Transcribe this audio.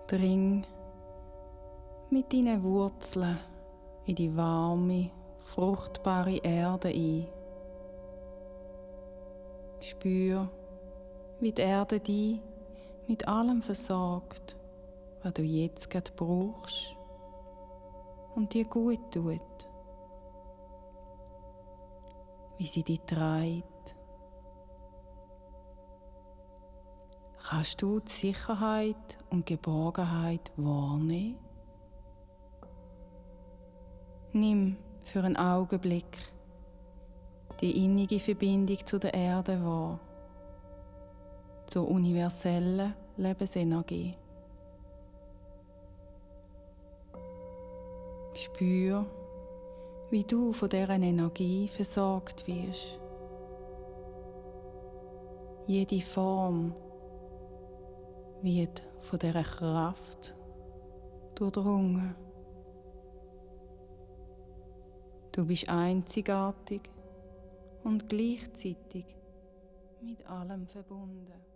Dring mit deinen Wurzeln in die warme, fruchtbare Erde ein. Spür, wie die Erde dich mit allem versorgt, was du jetzt gerade brauchst und dir gut tut. Wie sie dich trägt. Kannst du die Sicherheit und Geborgenheit wahrnehmen? Nimm für einen Augenblick die innige Verbindung zu der Erde wahr, zur universellen Lebensenergie. Spür, wie du von dieser Energie versorgt wirst. Jede Form wird von dieser Kraft durchdrungen. Du bist einzigartig und gleichzeitig mit allem verbunden.